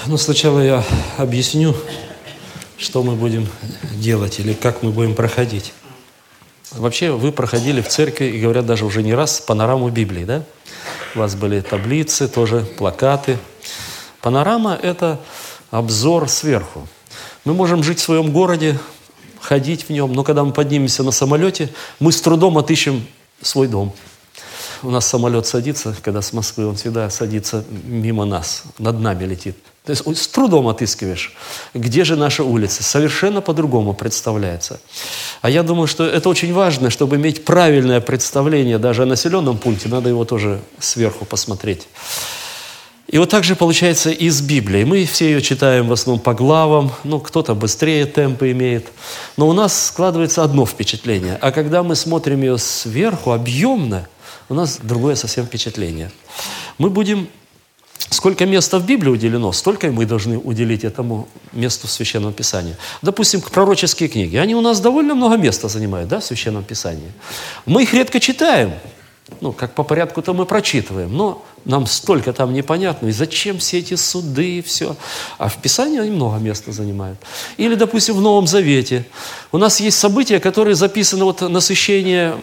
Ну, сначала я объясню, что мы будем делать или как мы будем проходить. Вообще, вы проходили в церкви, и говорят даже уже не раз, панораму Библии, да? У вас были таблицы, тоже плакаты. Панорама – это обзор сверху. Мы можем жить в своем городе, ходить в нем, но когда мы поднимемся на самолете, мы с трудом отыщем свой дом. У нас самолет садится, когда с Москвы, он всегда садится мимо нас, над нами летит. То есть с трудом отыскиваешь, где же наша улица. Совершенно по-другому представляется. А я думаю, что это очень важно, чтобы иметь правильное представление даже о населенном пункте, надо его тоже сверху посмотреть. И вот так же получается и с Библией. Мы все ее читаем в основном по главам, кто-то быстрее темпы имеет. Но у нас складывается одно впечатление. А когда мы смотрим ее сверху, объемно, у нас другое совсем впечатление. Мы будем... Сколько места в Библии уделено, столько и мы должны уделить этому месту в Священном Писании. Допустим, пророческие книги. Они у нас довольно много места занимают, да, в Священном Писании. Мы их редко читаем. Как по порядку-то мы прочитываем. Но нам столько там непонятно. И зачем все эти суды и все. А в Писании они много места занимают. Или, допустим, в Новом Завете. У нас есть события, которые записаны, насыщение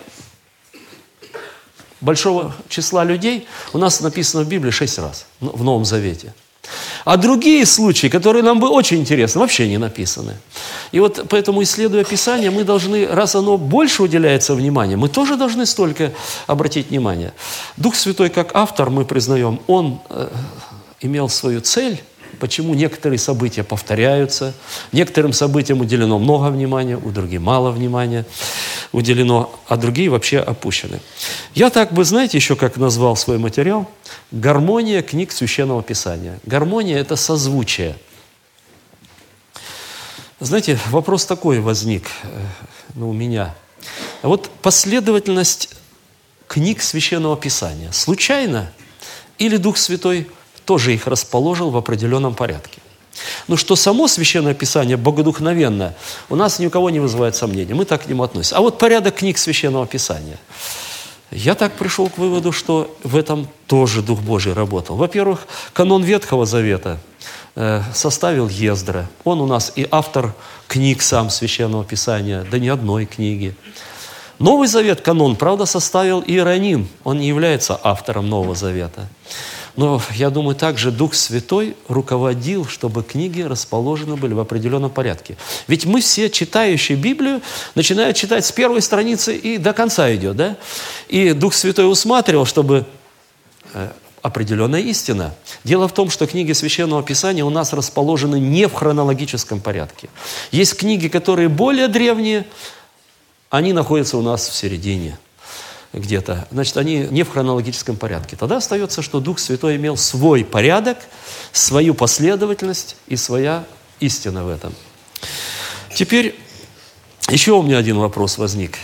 большого числа людей у нас написано в Библии 6 раз, в Новом Завете. А другие случаи, которые нам бы очень интересны, вообще не написаны. И вот поэтому, исследуя Писание, мы должны, раз оно больше уделяется внимания, мы тоже должны столько обратить внимание. Дух Святой, как автор, мы признаем, он имел свою цель. Почему некоторые события повторяются, некоторым событиям уделено много внимания, у других мало внимания уделено, а другие вообще опущены. Я так бы, знаете, еще как назвал свой материал? Гармония книг Священного Писания. Гармония – это созвучие. Знаете, вопрос такой возник у меня. Вот последовательность книг Священного Писания случайно или Дух Святой тоже их расположил в определенном порядке? Что само Священное Писание богодухновенно, у нас ни у кого не вызывает сомнений, мы так к нему относимся. А вот порядок книг Священного Писания. Я так пришел к выводу, что в этом тоже Дух Божий работал. Во-первых, канон Ветхого Завета составил Ездра. Он у нас и автор книг сам Священного Писания, да не одной книги. Новый Завет, канон, правда, составил Иероним. Он не является автором Нового Завета. Но, я думаю, также Дух Святой руководил, чтобы книги расположены были в определенном порядке. Ведь мы все, читающие Библию, начинают читать с первой страницы и до конца идет, да? И Дух Святой усматривал, чтобы определенная истина. Дело в том, что книги Священного Писания у нас расположены не в хронологическом порядке. Есть книги, которые более древние, они находятся у нас в середине где-то. Значит, они не в хронологическом порядке. Тогда остается, что Дух Святой имел свой порядок, свою последовательность и своя истина в этом. Теперь еще у меня один вопрос возник.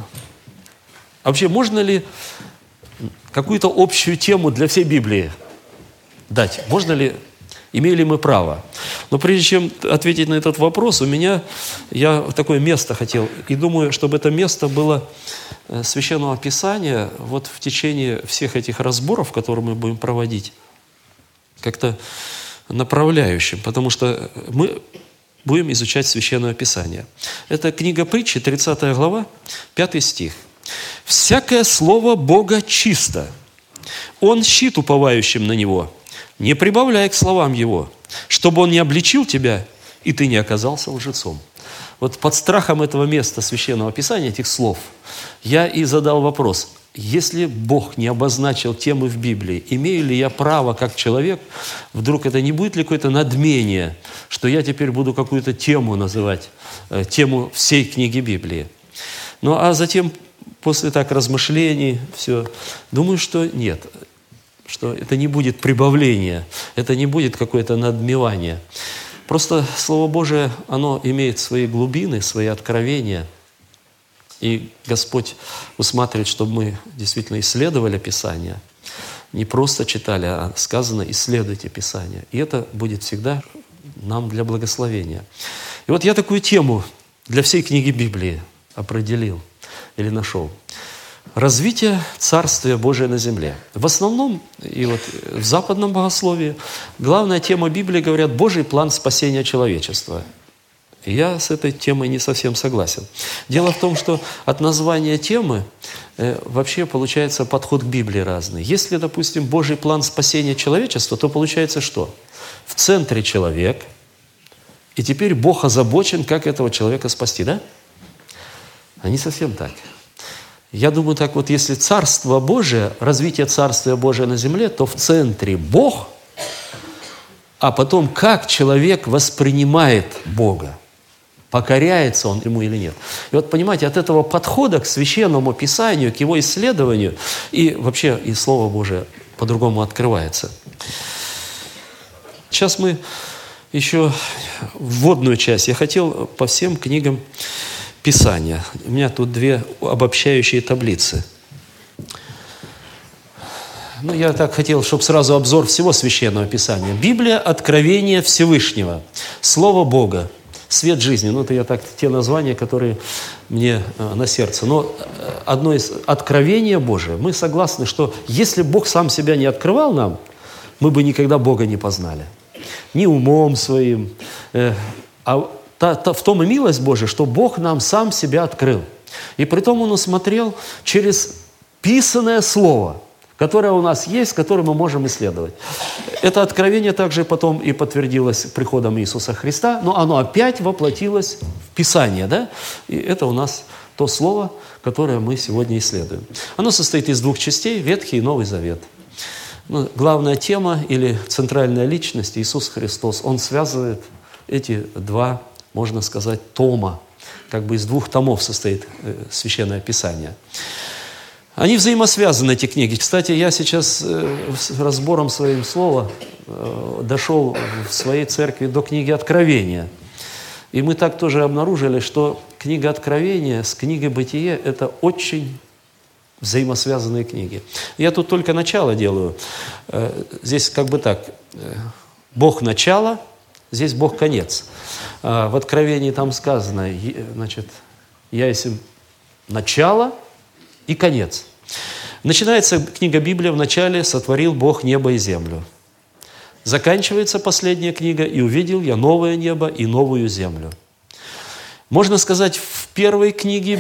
Вообще, можно ли какую-то общую тему для всей Библии дать? Можно ли, имеем ли мы право? Но прежде чем ответить на этот вопрос, я такое место хотел, и думаю, чтобы это место было Священного Писания в течение всех этих разборов, которые мы будем проводить, как-то направляющим, потому что мы будем изучать Священное Писание. Это книга Притчи, 30 глава, 5 стих. «Всякое слово Бога чисто, Он щит уповающим на Него, не прибавляй к словам Его, чтобы Он не обличил тебя, и ты не оказался лжецом». Под страхом этого места Священного Писания, этих слов, я и задал вопрос. Если Бог не обозначил темы в Библии, имею ли я право, как человек, вдруг это не будет ли какое-то надмение, что я теперь буду какую-то тему называть, тему всей книги Библии? А затем, после размышлений, все, думаю, что нет, что это не будет прибавления, это не будет какое-то надмевание. Просто Слово Божие, оно имеет свои глубины, свои откровения. И Господь усматривает, чтобы мы действительно исследовали Писание. Не просто читали, а сказано «исследуйте Писание». И это будет всегда нам для благословения. И я такую тему для всей книги Библии определил или нашел. Развитие Царствия Божия на земле. В основном, и вот в западном богословии, главная тема Библии, говорят, Божий план спасения человечества. Я с этой темой не совсем согласен. Дело в том, что от названия темы вообще получается подход к Библии разный. Если, допустим, Божий план спасения человечества, то получается что? В центре человек, и теперь Бог озабочен, как этого человека спасти, да? А не совсем так. Я думаю, так вот, если Царство Божие, развитие Царствия Божия на земле, то в центре Бог, а потом как человек воспринимает Бога, покоряется он ему или нет. И вот, понимаете, от этого подхода к Священному Писанию, к его исследованию, и вообще и Слово Божие по-другому открывается. Сейчас мы еще вводную часть. Я хотел по всем книгам Писания. У меня тут две обобщающие таблицы. Я так хотел, чтобы сразу обзор всего Священного Писания. Библия – откровение Всевышнего, Слово Бога, свет жизни. Это я так, те названия, которые мне на сердце. Но одно из откровения Божие. Мы согласны, что если Бог сам себя не открывал нам, мы бы никогда Бога не познали. Ни умом своим, в том и милость Божия, что Бог нам сам себя открыл. И притом Он усмотрел через писанное Слово, которое у нас есть, которое мы можем исследовать. Это откровение также потом и подтвердилось приходом Иисуса Христа, но оно опять воплотилось в Писание, да? И это у нас то Слово, которое мы сегодня исследуем. Оно состоит из двух частей, Ветхий и Новый Завет. Главная тема или центральная личность Иисус Христос, Он связывает эти два, можно сказать, тома, как бы из двух томов состоит Священное Писание. Они взаимосвязаны, эти книги. Кстати, я сейчас с разбором своим слова дошел в своей церкви до книги Откровения. И мы так тоже обнаружили, что книга Откровения с книгой Бытие – это очень взаимосвязанные книги. Я тут только начало делаю. Здесь как бы так. Бог – начало, здесь Бог – конец. В Откровении там сказано, значит, я есть начало и конец. Начинается книга Библия, в начале сотворил Бог небо и землю. Заканчивается последняя книга, и увидел я новое небо и новую землю. Можно сказать, в первой книге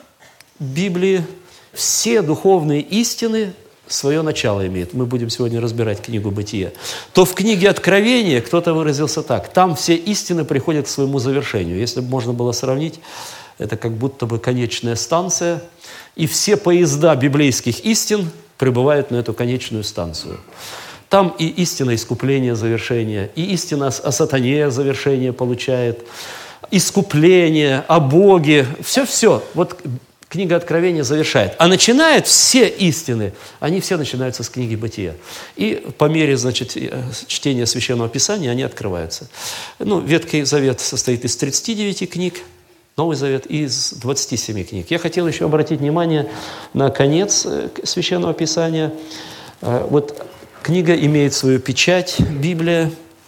Библии все духовные истины свое начало имеют. Мы будем сегодня разбирать книгу «Бытие». То в книге Откровения кто-то выразился так. Там все истины приходят к своему завершению. Если бы можно было сравнить, это как будто бы конечная станция, и все поезда библейских истин прибывают на эту конечную станцию. Там и истина искупления завершения, и истина о сатане завершение получает, искупление, о Боге, все-все. Вот книга Откровения завершает. А начинает все истины, они все начинаются с книги Бытия. И по мере, значит, чтения Священного Писания они открываются. Ветхий Завет состоит из 39 книг, Новый Завет из 27 книг. Я хотел еще обратить внимание на конец Священного Писания. Вот книга имеет свою печать, Библия.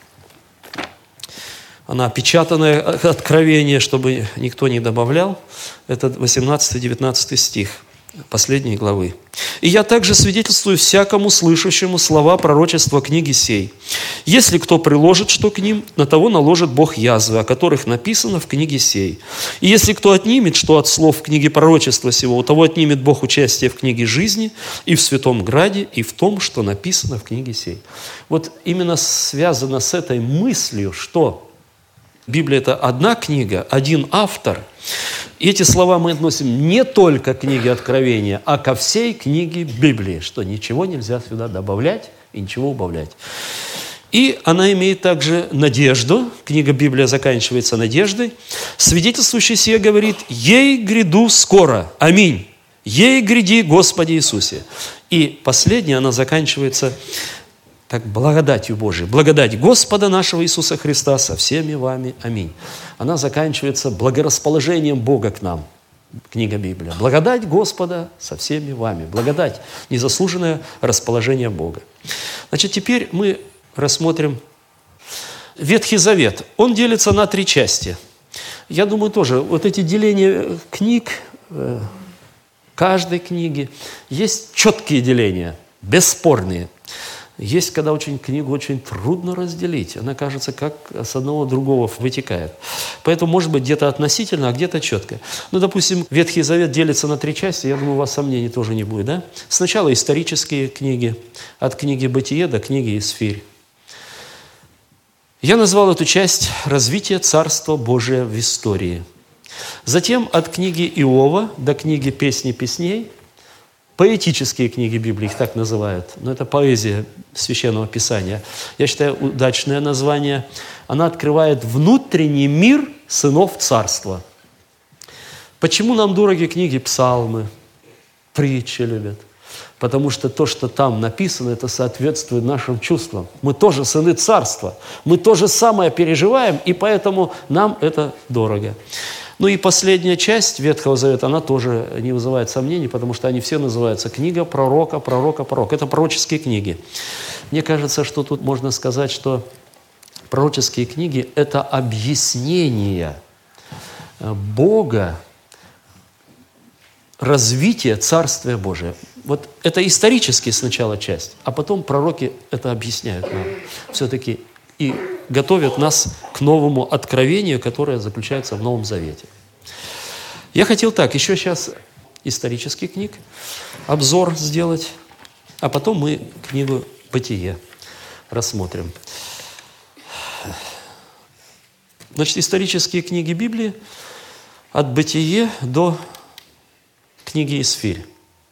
Она опечатанное откровение, чтобы никто не добавлял. Это 18-19 стих последней главы. «И я также свидетельствую всякому слышащему слова пророчества книги сей. Если кто приложит что к ним, на того наложит Бог язвы, о которых написано в книге сей. И если кто отнимет что от слов в книге пророчества сего, у того отнимет Бог участие в книге жизни и в Святом Граде, и в том, что написано в книге сей». Вот именно связано с этой мыслью, что Библия – это одна книга, один автор. И эти слова мы относим не только к книге Откровения, а ко всей книге Библии, что ничего нельзя сюда добавлять и ничего убавлять. И она имеет также надежду, книга Библия заканчивается надеждой, свидетельствующий сие говорит: «Ей гряду скоро, аминь, ей гряди, Господи Иисусе». И последняя, она заканчивается так благодатью Божией. Благодать Господа нашего Иисуса Христа со всеми вами. Аминь. Она заканчивается благорасположением Бога к нам. Книга Библия. Благодать Господа со всеми вами. Благодать, незаслуженное расположение Бога. Значит, теперь мы рассмотрим Ветхий Завет. Он делится на 3 части. Я думаю, тоже вот эти деления книг каждой книги есть четкие деления, бесспорные. Есть, когда книгу очень трудно разделить. Она, кажется, как с одного другого вытекает. Поэтому, может быть, где-то относительно, а где-то четко. Допустим, Ветхий Завет делится на 3 части. Я думаю, у вас сомнений тоже не будет, да? Сначала исторические книги. От книги «Бытие» до книги «Исфирь». Я назвал эту часть «Развитие Царства Божия в истории». Затем от книги Иова до книги «Песни песней». Поэтические книги Библии, их так называют, но это поэзия Священного Писания. Я считаю, удачное название. Она открывает внутренний мир сынов Царства. Почему нам дороги книги Псалмы, притчи любят? Потому что то, что там написано, это соответствует нашим чувствам. Мы тоже сыны Царства, мы то же самое переживаем, и поэтому нам это дорого. И последняя часть Ветхого Завета, она тоже не вызывает сомнений, потому что они все называются книга пророка, пророка, пророк. Это пророческие книги. Мне кажется, что тут можно сказать, что пророческие книги – это объяснение Бога, развития Царствия Божия. Это исторически сначала часть, а потом пророки это объясняют нам все-таки и готовят нас к новому откровению, которое заключается в Новом Завете. Я хотел еще сейчас исторических книг, обзор сделать, а потом мы книгу «Бытие» рассмотрим. Исторические книги Библии от «Бытие» до книги «Исфирь».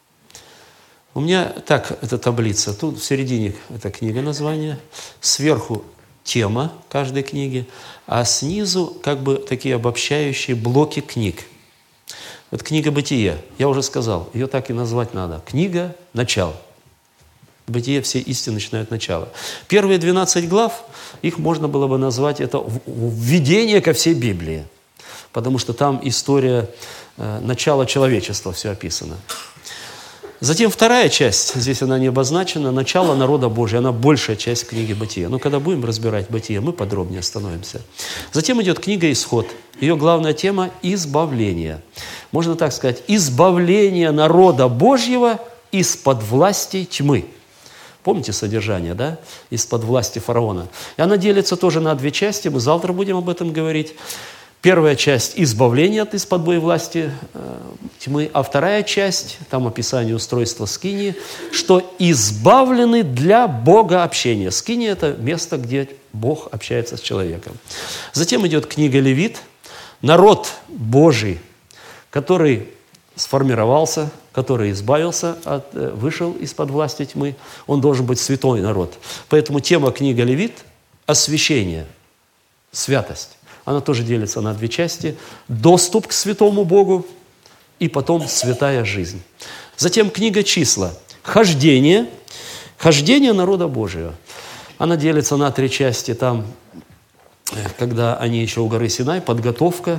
У меня эта таблица. Тут в середине эта книга название, сверху тема каждой книги, а снизу такие обобщающие блоки книг. Книга «Бытие». Я уже сказал, ее так и назвать надо. Книга «Начало». «Бытие» все истины начинают начало. Первые 12 глав, их можно было бы назвать это введение ко всей Библии, потому что там история начала человечества все описано. Затем вторая часть, здесь она не обозначена, начало народа Божия, она большая часть книги «Бытия». Когда будем разбирать «Бытие», мы подробнее остановимся. Затем идет книга «Исход». Ее главная тема – избавление. Можно так сказать, избавление народа Божьего из-под власти тьмы. Помните содержание, да? Из-под власти фараона. И она делится тоже на 2 части, мы завтра будем об этом говорить. Первая часть – избавление от из-под власти тьмы, а вторая часть, там описание устройства скинии, что избавлены для Бога общения. Скиния – это место, где Бог общается с человеком. Затем идет книга Левит, народ Божий, который сформировался, который избавился, вышел из-под власти тьмы, он должен быть святой народ. Поэтому тема книги Левит – освящение, святость. Она тоже делится на 2 части. Доступ к святому Богу и потом святая жизнь. Затем книга «Числа». Хождение народа Божьего. Она делится на 3 части. Там, когда они еще у горы Синай, подготовка.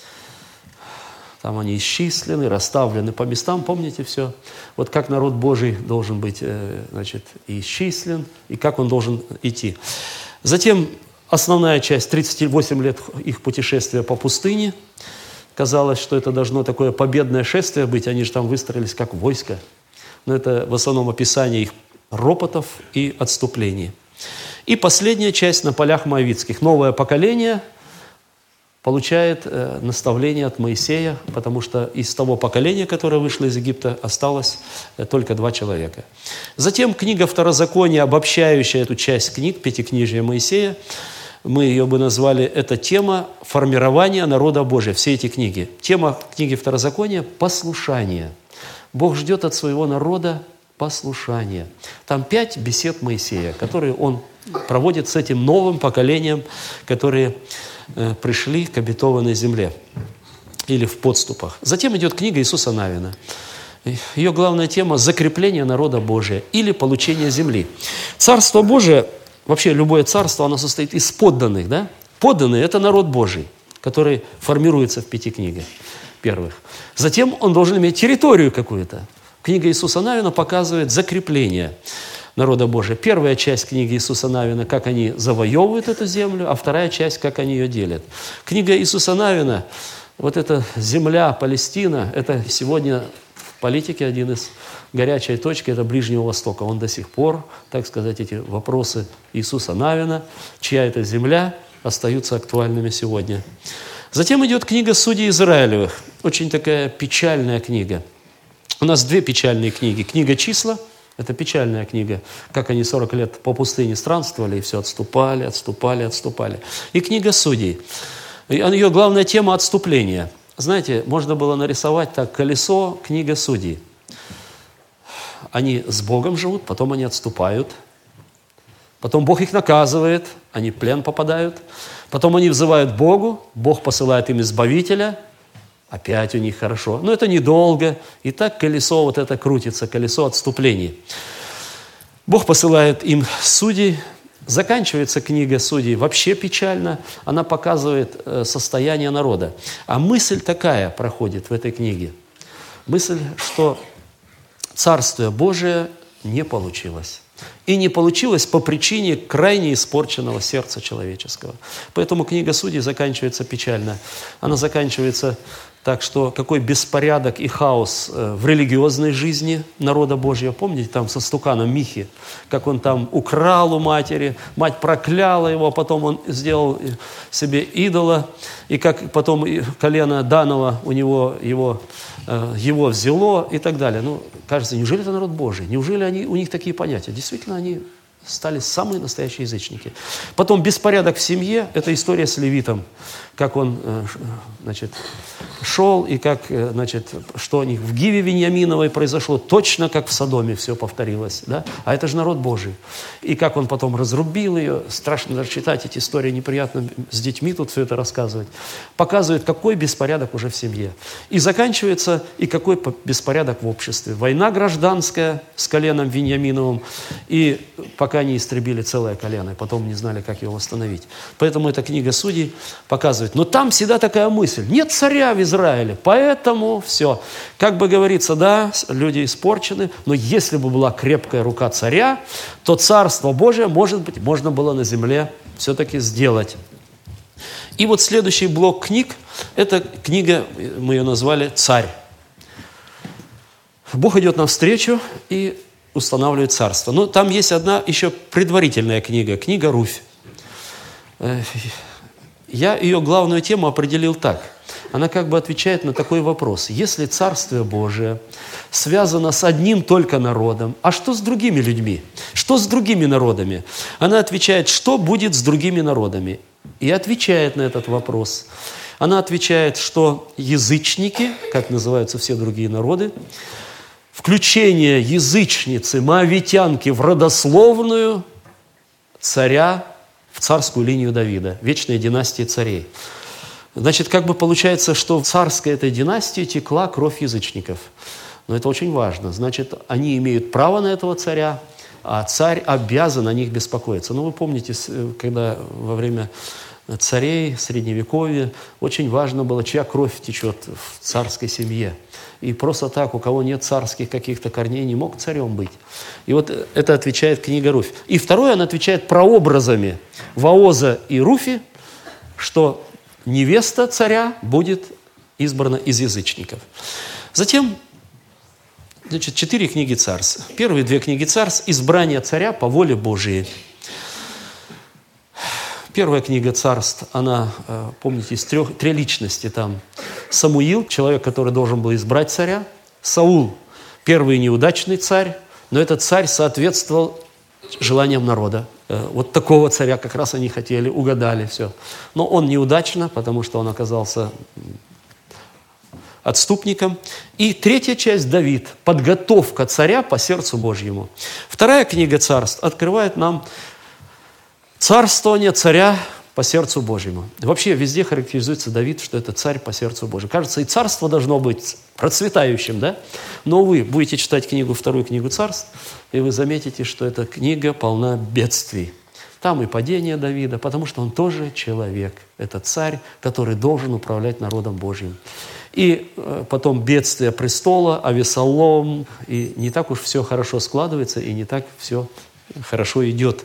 Там они исчислены, расставлены по местам. Помните все? Как народ Божий должен быть исчислен и как он должен идти. Затем основная часть, 38 лет их путешествия по пустыне. Казалось, что это должно такое победное шествие быть. Они же там выстроились как войско. Но это в основном описание их ропотов и отступлений. И последняя часть на полях моавитских. Новое поколение получает наставление от Моисея, потому что из того поколения, которое вышло из Египта, осталось только 2 человека. Затем книга Второзакония, обобщающая эту часть книг, Пятикнижия Моисея, мы ее бы назвали, это тема формирования народа Божия, все эти книги. Тема книги Второзакония – послушание. Бог ждет от своего народа послушания. Там 5 бесед Моисея, которые он проводит с этим новым поколением, которые пришли к обетованной земле или в подступах. Затем идет книга Иисуса Навина. Ее главная тема – закрепление народа Божия или получение земли. Царство Божие, вообще любое царство, оно состоит из подданных. Да? Подданные – это народ Божий, который формируется в 5 книгах первых. Затем он должен иметь территорию какую-то. Книга Иисуса Навина показывает закрепление народа Божия. Первая часть книги Иисуса Навина, как они завоевывают эту землю, а вторая часть, как они ее делят. Книга Иисуса Навина, вот эта земля, Палестина, это сегодня политики один из горячей точки – это Ближнего Востока. Он до сих пор, так сказать, эти вопросы Иисуса Навина, чья это земля, остаются актуальными сегодня. Затем идет книга Судей Израилевых. Очень такая печальная книга. У нас две печальные книги. Книга Числа – это печальная книга, как они 40 лет по пустыне странствовали, и все отступали. И книга Судей. Ее главная тема – отступление. Знаете, можно было нарисовать так колесо, книга Судей. Они с Богом живут, потом они отступают. Потом Бог их наказывает, они в плен попадают. Потом они взывают Богу, Бог посылает им избавителя. Опять у них хорошо. Но это недолго. И так колесо вот это крутится, колесо отступлений. Бог посылает им судей. Заканчивается книга Судей вообще печально. Она показывает состояние народа. А мысль такая проходит в этой книге. Мысль, что Царствие Божие не получилось. И не получилось по причине крайне испорченного сердца человеческого. Поэтому книга Судей заканчивается печально. Она заканчивается так, что какой беспорядок и хаос в религиозной жизни народа Божьего. Помните, там со стуканом Михи, как он там украл у матери, мать прокляла его, потом он сделал себе идола, и как потом колено Данова у него его взяло и так далее. Ну, кажется, неужели это народ Божий? Неужели у них такие понятия? Действительно, они стали самые настоящие язычники. Потом беспорядок в семье – это история с левитом, как он, шел, и как, что у них в Гиве Виньяминовой произошло, точно как в Содоме все повторилось, да? А это же народ Божий. И как он потом разрубил ее, страшно даже читать эти истории, неприятно с детьми тут все это рассказывать. Показывает, какой беспорядок уже в семье. И заканчивается, и какой беспорядок в обществе. Война гражданская с коленом Виньяминовым, и пока не истребили целое колено, и потом не знали, как его восстановить. Поэтому эта книга Судей показывает. Но там всегда такая мысль: нет царя в Израиле, поэтому все. Как бы говорится, да, люди испорчены, но если бы была крепкая рука царя, то Царство Божие, может быть, можно было на земле все-таки сделать. И вот следующий блок книг, это книга, мы ее назвали «Царь». Бог идет навстречу и устанавливает царство. Но там есть одна еще предварительная книга, книга Руфь. Я ее главную тему определил так. Она как бы отвечает на такой вопрос. Если Царствие Божие связано с одним только народом, а что с другими людьми? Что с другими народами? Она отвечает, что будет с другими народами? И отвечает на этот вопрос. Она отвечает, что язычники, как называются все другие народы, включение язычницы, моавитянки в родословную царя, в царскую линию Давида, вечной династии царей. Значит, как бы получается, что в царской этой династии текла кровь язычников. Но это очень важно. Значит, они имеют право на этого царя, а царь обязан о них беспокоиться. Ну, вы помните, когда во время царей, Средневековья, очень важно было, чья кровь течет в царской семье. И просто так, у кого нет царских каких-то корней, не мог царем быть. И вот это отвечает книга Руфь. И второе, она отвечает прообразами Вооза и Руфи, что невеста царя будет избрана из язычников. Затем, 4 книги царств. Первые 2 книги царств – избрание царя по воле Божией. Первая книга царств, она, помните, из 3 личности там. Самуил, человек, который должен был избрать царя. Саул, первый неудачный царь, но этот царь соответствовал желаниям народа. Вот такого царя как раз они хотели, угадали все. Но он неудачно, потому что он оказался отступником. И 3 часть Давид, подготовка царя по сердцу Божьему. 2 книга царств открывает нам царствование царя по сердцу Божьему. Вообще везде характеризуется Давид, что это царь по сердцу Божьему. Кажется, и царство должно быть процветающим, да? Но вы будете читать 2 книгу царств, и вы заметите, что эта книга полна бедствий. Там и падение Давида, потому что он тоже человек. Это царь, который должен управлять народом Божьим. И потом бедствие престола, Авесолом, и не так уж все хорошо складывается, и не так все хорошо идет.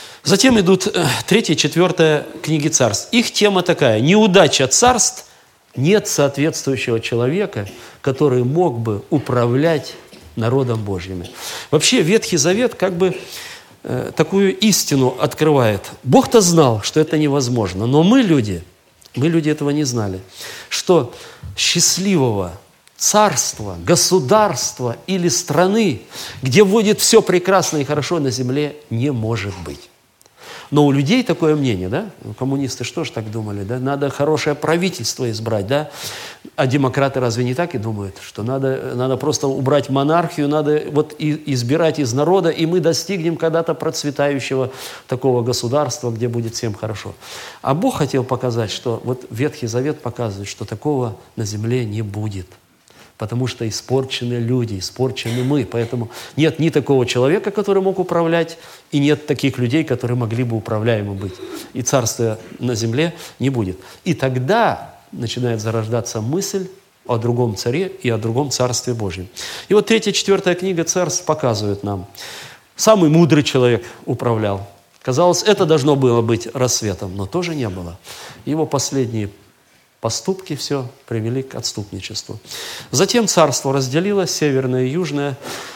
Затем идут 3 и 4 книги царств. Их тема такая: неудача царств Нет соответствующего человека, который мог бы управлять народом Божьим. Вообще Ветхий Завет как бы такую истину открывает. Бог-то знал, что это невозможно, но мы люди этого не знали, что счастливого царства, государства или страны, где будет все прекрасно и хорошо на земле, не может быть. Но у людей такое мнение, да? Коммунисты что ж так думали, да? Надо хорошее правительство избрать, да? А демократы разве не так и думают? Что надо просто убрать монархию, надо вот избирать из народа, и мы достигнем когда-то процветающего такого государства, где будет всем хорошо. А Бог хотел показать, что вот Ветхий Завет показывает, что такого на земле не будет. Потому что испорчены люди, испорчены мы. Поэтому нет ни такого человека, который мог управлять, и нет таких людей, которые могли бы управляемы быть. И царства на земле не будет. И тогда начинает зарождаться мысль о другом царе и о другом царстве Божьем. И вот 3-4 книга Царств показывает нам. Самый мудрый человек управлял. Казалось, это должно было быть рассветом, но тоже не было. Его последние поступки все привели к отступничеству. Затем царство разделилось, северное и южное.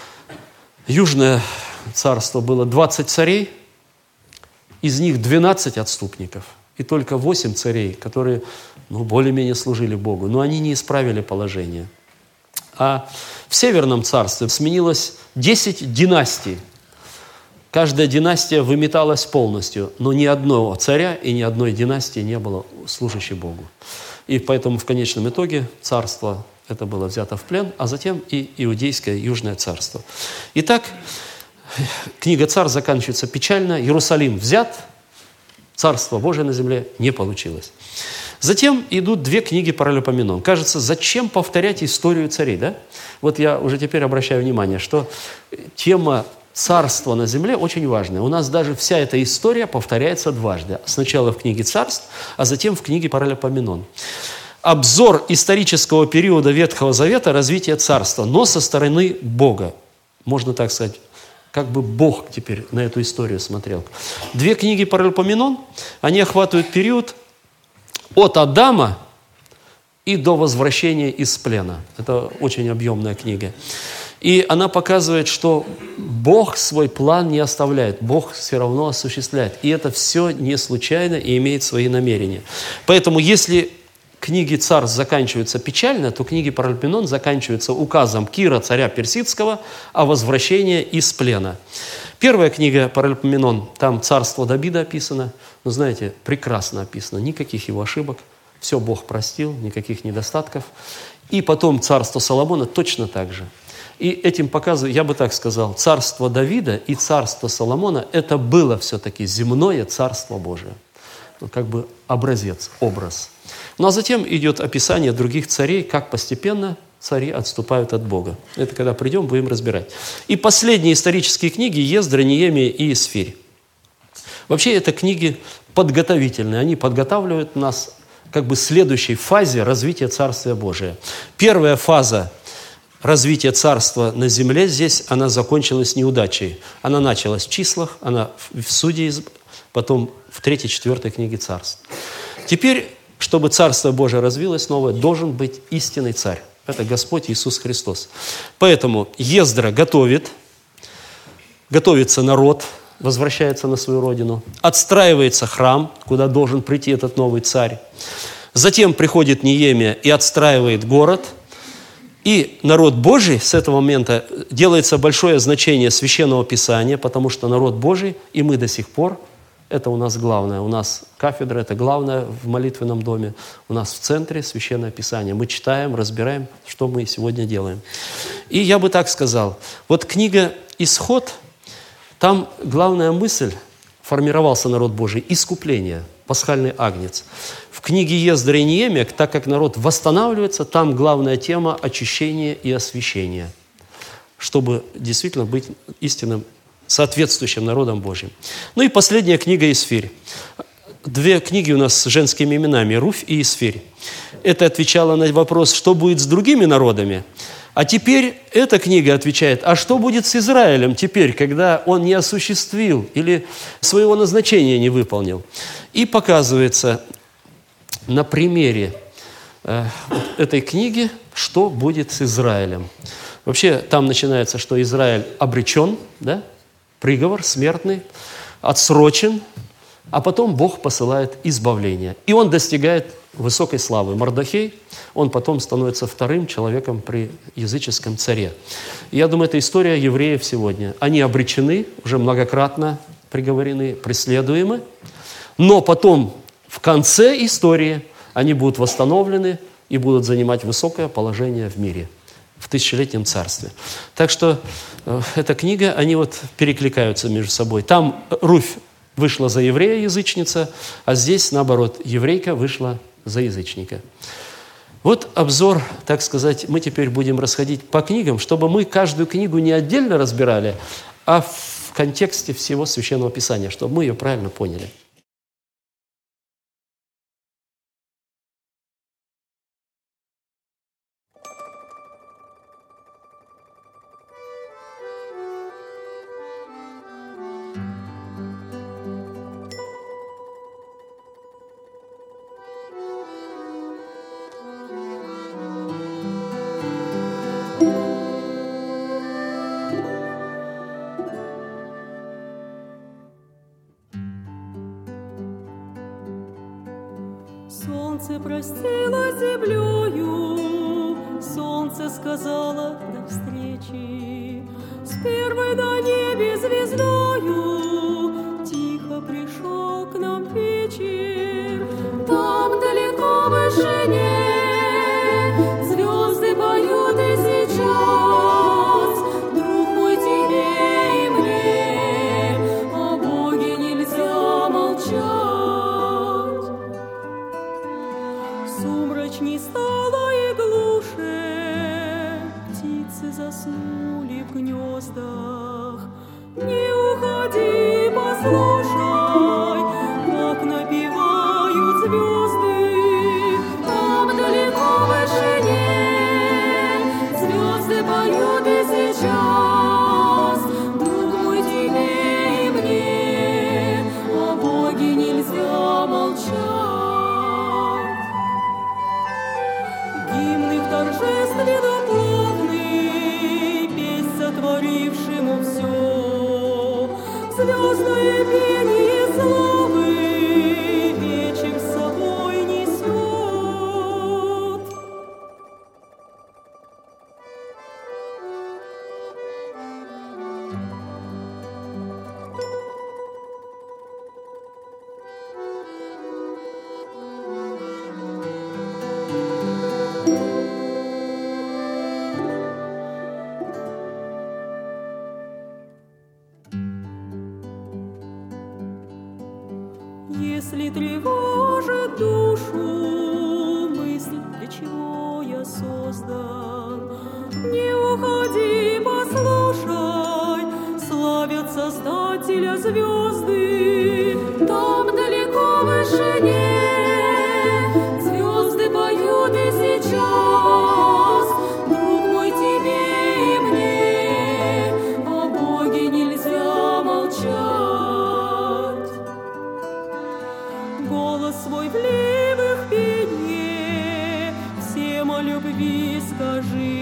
Южное царство было 20 царей, из них 12 отступников. И только 8 царей, которые более-менее служили Богу. Но они не исправили положение. А в северном царстве сменилось 10 династий. Каждая династия выметалась полностью, но ни одного царя и ни одной династии не было служащей Богу. И поэтому в конечном итоге царство это было взято в плен, а затем и Иудейское Южное царство. Итак, книга Царств заканчивается печально. Иерусалим взят, Царство Божие на земле не получилось. Затем идут 2 книги Паралипоменон. Кажется, зачем повторять историю царей, да? Вот я уже теперь обращаю внимание, что тема царство на земле очень важное. У нас даже вся эта история повторяется дважды. Сначала в книге Царств, а затем в книге Паралипоменон. Обзор исторического периода Ветхого Завета, развития царства, но со стороны Бога. Можно так сказать, как бы Бог теперь на эту историю смотрел. 2 книги Паралипоменон, они охватывают период от Адама и до возвращения из плена. Это очень объемная книга. И она показывает, что Бог свой план не оставляет, Бог все равно осуществляет. И это все не случайно и имеет свои намерения. Поэтому если книги Царств заканчиваются печально, то книги Паралипоменон заканчиваются указом Кира, царя персидского, о возвращении из плена. Первая книга Паралипоменон, там царство Давида описано. Ну, знаете, прекрасно описано, никаких его ошибок. Все Бог простил, никаких недостатков. И потом царство Соломона точно так же. И этим показываю, я бы так сказал, царство Давида и царство Соломона – это было все-таки земное царство Божие. Как бы образец, образ. Ну а затем идет описание других царей, как постепенно цари отступают от Бога. Это когда придем, будем разбирать. И последние исторические книги – Ездра, Неемия и Исфирь. Вообще это книги подготовительные, они подготавливают нас как бы к следующей фазе развития Царствия Божия. Первая фаза развитие царства на земле здесь, она закончилась неудачей. Она началась в числах, она в Судье, потом в 3-4 книге Царств. Теперь, чтобы Царство Божие развилось новое, должен быть истинный царь. Это Господь Иисус Христос. Поэтому Ездра готовится народ, возвращается на свою родину, отстраивается храм, куда должен прийти этот новый царь. Затем приходит Неемия и отстраивает город. И народ Божий с этого момента делается большое значение Священного Писания, потому что народ Божий, и мы до сих пор, это у нас главное. У нас кафедра, это главное в молитвенном доме. У нас в центре Священное Писание. Мы читаем, разбираем, что мы сегодня делаем. И я бы так сказал, вот книга «Исход», там главная мысль, формировался народ Божий, искупление, пасхальный агнец. В книге Ездра и Неемия, так как народ восстанавливается, там главная тема очищения и освящения, чтобы действительно быть истинным, соответствующим народом Божьим. Ну и последняя книга Исфирь. 2 книги у нас с женскими именами, Руфь и Исфирь. Это отвечало на вопрос, что будет с другими народами. А теперь эта книга отвечает, а что будет с Израилем теперь, когда он не осуществил или своего назначения не выполнил? И показывается на примере вот этой книги «Что будет с Израилем?». Вообще там начинается, что Израиль обречен, да? Приговор смертный, отсрочен, а потом Бог посылает избавление. И он достигает высокой славы. Мардохей, он потом становится вторым человеком при языческом царе. И я думаю, это история евреев сегодня. Они обречены, уже многократно приговорены, преследуемы, но потом в конце истории они будут восстановлены и будут занимать высокое положение в мире, в тысячелетнем царстве. Так что эта книга, они вот перекликаются между собой. Там Руфь вышла за еврея, язычница, а здесь, наоборот, еврейка вышла за язычника. Вот обзор, так сказать, мы теперь будем расходить по книгам, чтобы мы каждую книгу не отдельно разбирали, а в контексте всего Священного Писания, чтобы мы ее правильно поняли. Солнце простило землею, солнце сказала до встречи. С первой на небе звездою тихо пришел к нам вечер. Там далеко в вышине звезды поют и сейчас, друг мой, тебе и мне о Боге нельзя молчать. Сумрачней стало и глуше, птицы заснули в гнездах. Не уходи, послушай, как напевают звезды. Там далеко в вышине звезды поют и сейчас, друг мой, тебе и мне о Боге нельзя молчать. Гимны в торжественно плавный, песнь сотворившему все, звездное пение славы вечер с собой несет. Если тревожит душу мысль, для чего я создан, не уходи, послушай, славят Создателя звезды. Там далеко в вышине звезды поют и сейчас, друг мой, тебе и мне о Боге нельзя молчать. Голос свой в ливых пенье всем о любви скажи.